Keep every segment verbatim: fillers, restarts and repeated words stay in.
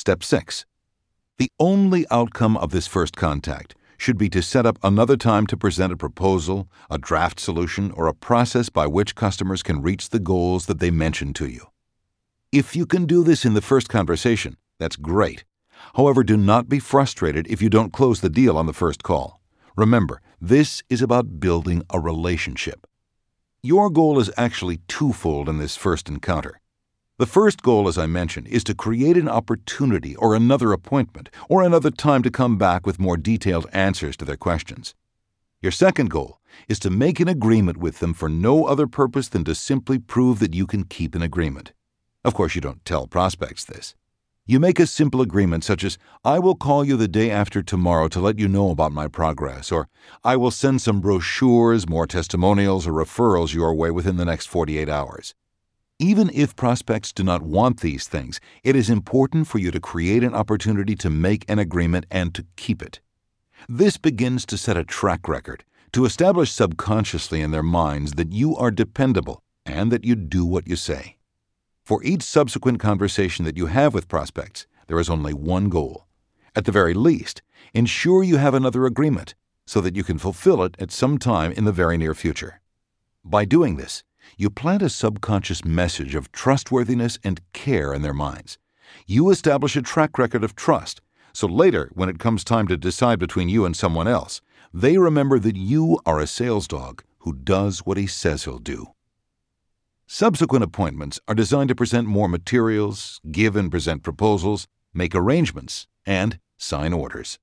Step six. The only outcome of this first contact should be to set up another time to present a proposal, a draft solution, or a process by which customers can reach the goals that they mentioned to you. If you can do this in the first conversation, that's great. However, do not be frustrated if you don't close the deal on the first call. Remember, this is about building a relationship. Your goal is actually twofold in this first encounter. The first goal, as I mentioned, is to create an opportunity or another appointment or another time to come back with more detailed answers to their questions. Your second goal is to make an agreement with them for no other purpose than to simply prove that you can keep an agreement. Of course, you don't tell prospects this. You make a simple agreement such as, I will call you the day after tomorrow to let you know about my progress, or I will send some brochures, more testimonials, or referrals your way within the next forty-eight hours. Even if prospects do not want these things, it is important for you to create an opportunity to make an agreement and to keep it. This begins to set a track record, to establish subconsciously in their minds that you are dependable and that you do what you say. For each subsequent conversation that you have with prospects, there is only one goal. At the very least, ensure you have another agreement so that you can fulfill it at some time in the very near future. By doing this, you plant a subconscious message of trustworthiness and care in their minds. You establish a track record of trust, so later, when it comes time to decide between you and someone else, they remember that you are a sales dog who does what he says he'll do. Subsequent appointments are designed to present more materials, give and present proposals, make arrangements, and sign orders.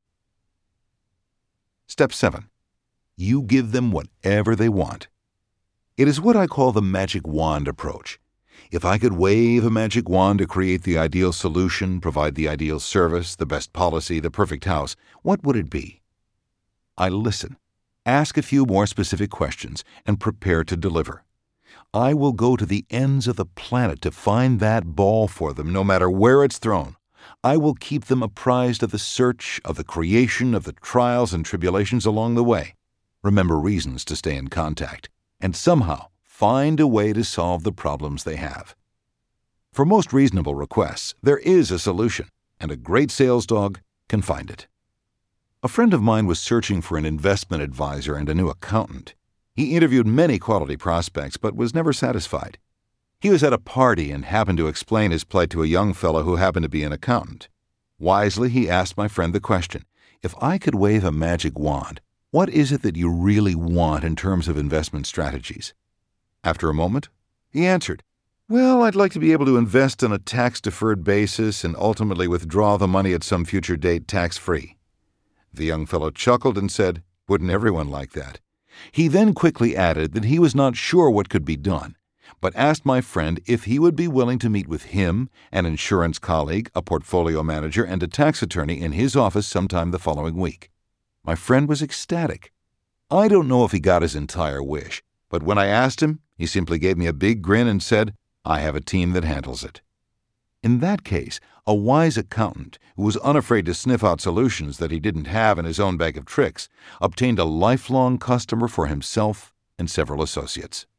Step seven. You give them whatever they want. It is what I call the magic wand approach. If I could wave a magic wand to create the ideal solution, provide the ideal service, the best policy, the perfect house, what would it be? I listen, ask a few more specific questions, and prepare to deliver. I will go to the ends of the planet to find that ball for them, no matter where it's thrown. I will keep them apprised of the search, of the creation, of the trials and tribulations along the way. Remember reasons to stay in contact, and somehow find a way to solve the problems they have. For most reasonable requests, there is a solution, and a great sales dog can find it. A friend of mine was searching for an investment advisor and a new accountant. He interviewed many quality prospects, but was never satisfied. He was at a party and happened to explain his plight to a young fellow who happened to be an accountant. Wisely, he asked my friend the question, if I could wave a magic wand, what is it that you really want in terms of investment strategies? After a moment, he answered, Well, I'd like to be able to invest on a tax-deferred basis and ultimately withdraw the money at some future date tax-free. The young fellow chuckled and said, Wouldn't everyone like that? He then quickly added that he was not sure what could be done, but asked my friend if he would be willing to meet with him, an insurance colleague, a portfolio manager, and a tax attorney in his office sometime the following week. My friend was ecstatic. I don't know if he got his entire wish, but when I asked him, he simply gave me a big grin and said, I have a team that handles it. In that case, a wise accountant who was unafraid to sniff out solutions that he didn't have in his own bag of tricks obtained a lifelong customer for himself and several associates.